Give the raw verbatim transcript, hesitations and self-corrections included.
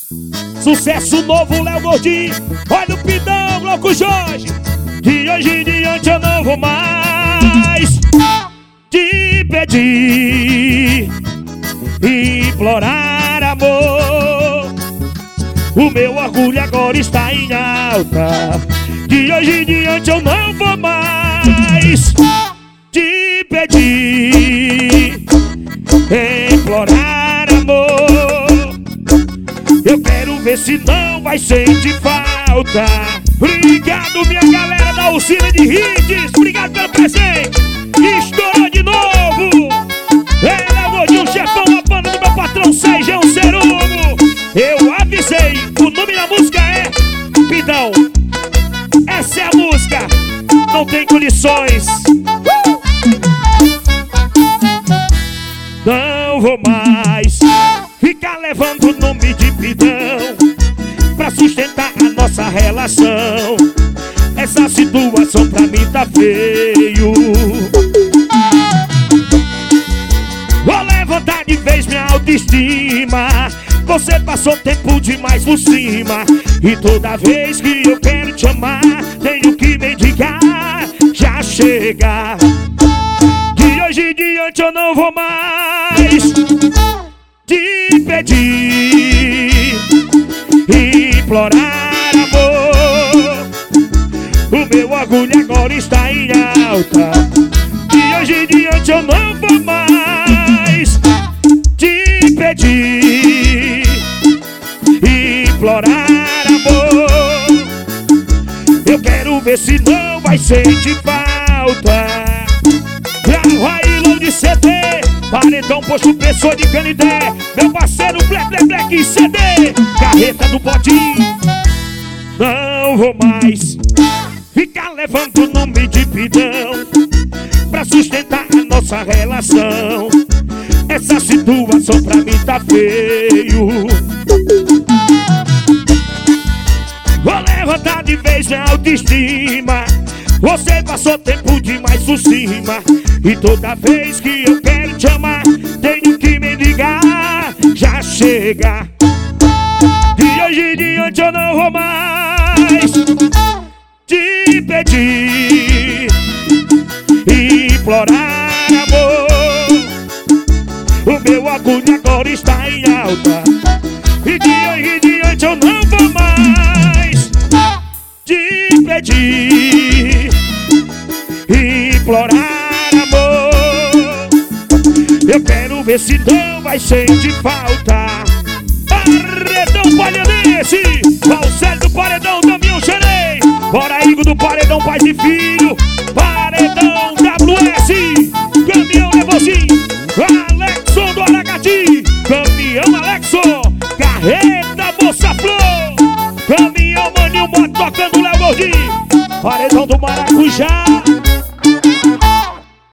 Sucesso novo, Léo Gordinho. Olha o Pidão, Louco Jorge. De hoje em diante eu não vou mais te pedir, implorar amor. O meu orgulho agora está em alta. De hoje em diante eu não vou mais te pedir, implorar amor. Eu quero ver se não vai sentir falta. Obrigado, minha galera da usina de hits. Obrigado pelo presente. Estou de novo. É, Léo Gordinho, chefão, a banda do meu patrão Sejão Cerumo. Eu avisei, o nome da música é Pidão. Essa é a música, não tem condições. uh! Não vou mais ficar levando o nome de Pidão pra sustentar a nossa relação. Essa situação pra mim tá feio. Vou levantar de vez minha autoestima. Você passou tempo demais por cima, e toda vez que eu quero te amar, tenho que mendigar. Já chega. De hoje em diante eu não vou mais te pedir, implorar amor. O meu orgulho agora está em alta. De hoje em diante eu não vou mais te pedir, implorar amor. Eu quero ver se não vai sentir falta. Raílo de C D, paredão, posto, pessoa de Canidé. Meu parceiro Black Black Black C D, carreta do potinho. Não vou mais ficar levando o nome de Pidão pra sustentar a nossa relação. Essa situação pra mim tá feio. Vou levantar de vez minha autoestima. Você passou tempo demais por cima, e toda vez que eu quero te amar, tenho que me ligar. Já chega. De hoje em diante eu não vou mais te pedir, implorar amor. O meu orgulho agora está em alta. E de hoje em diante eu não vou mais te pedir, implorar amor. Eu quero ver se não vai sentir falta. Paredão Palhanense, Valcélio do Paredão, Damião Xerei. Bora Igor do Paredão, Pais e Filho. Paredão W S, Caminhão Levozinho, Alexson do Aragati, Caminhão Alexson, Carreta Moça Flor, Caminhão Maninho Moto tocando Léo Gordinho. Paredão do Maracujá.